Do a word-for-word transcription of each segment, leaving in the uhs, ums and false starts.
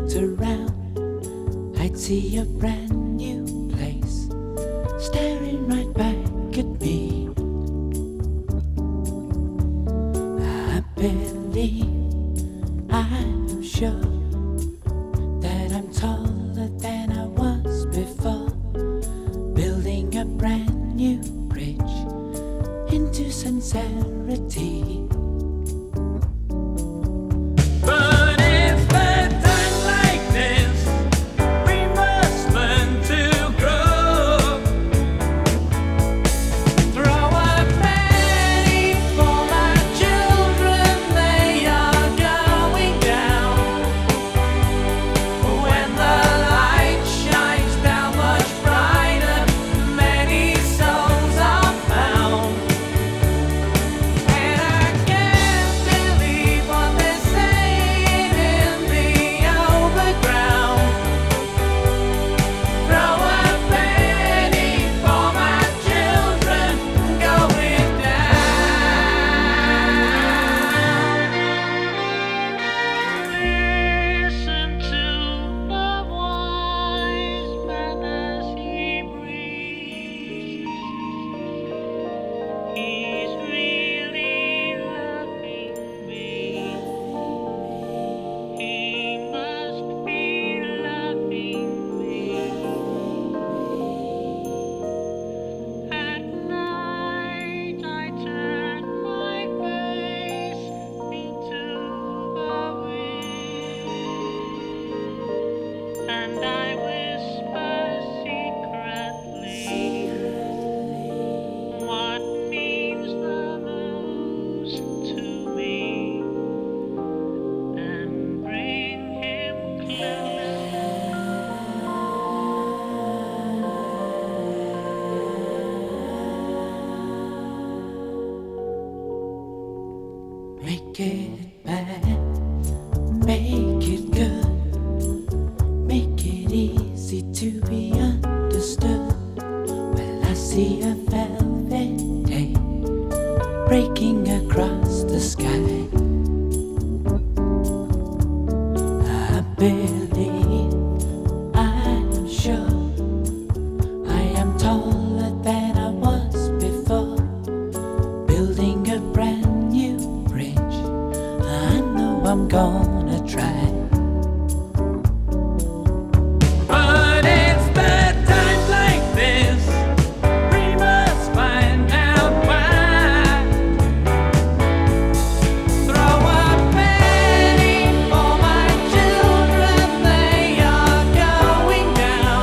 looked around, I'd see a brand new place staring right back at me. I believe, I'm sure that I'm taller than I was before, building a brand new bridge into sincerity. Make it bad, make it good, make it easy to be understood. Well, I see a velvet day breaking across the sky. I believe, I'm sure, I am taller than I was before, building a brand new bridge. I know I'm gonna try. But it's bad times like this, we must find out why. Throw a penny for my children, they are going down.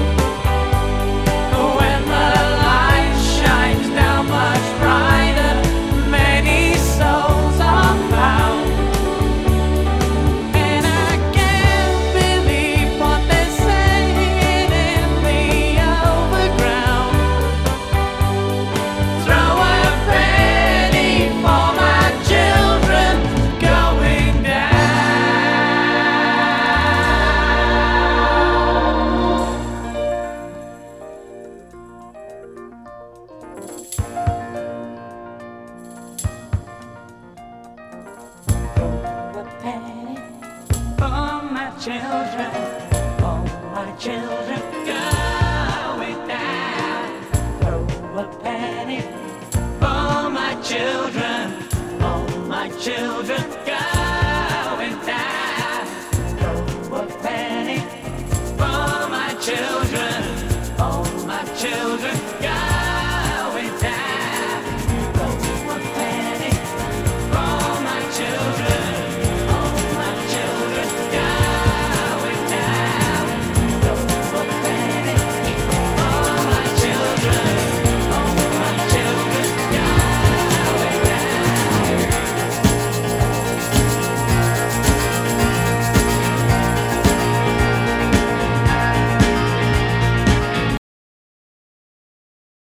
When the light shines down much brighter, many souls are found. And I can't believe what they're saying in the overground. Throw a penny for my children going down. Throw a penny for my children, for my children going down. Throw a penny for my children, for my children going down.